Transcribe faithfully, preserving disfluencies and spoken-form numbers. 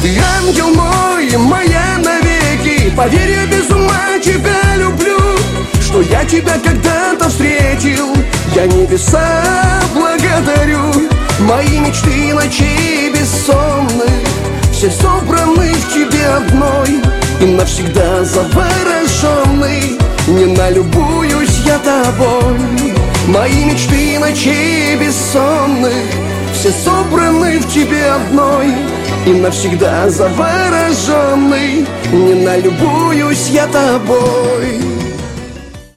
Ты ангел мой, моя навеки. Поверь, я без ума тебя люблю. Что я тебя когда-то встретил, я небеса благодарю. Мои мечты ночей бессонных все собраны в тебе одной. И навсегда завороженный не налюбуюсь я тобой. Мои мечты ночей бессонных все собраны в тебе одной. И навсегда завороженный не налюбуюсь я тобой.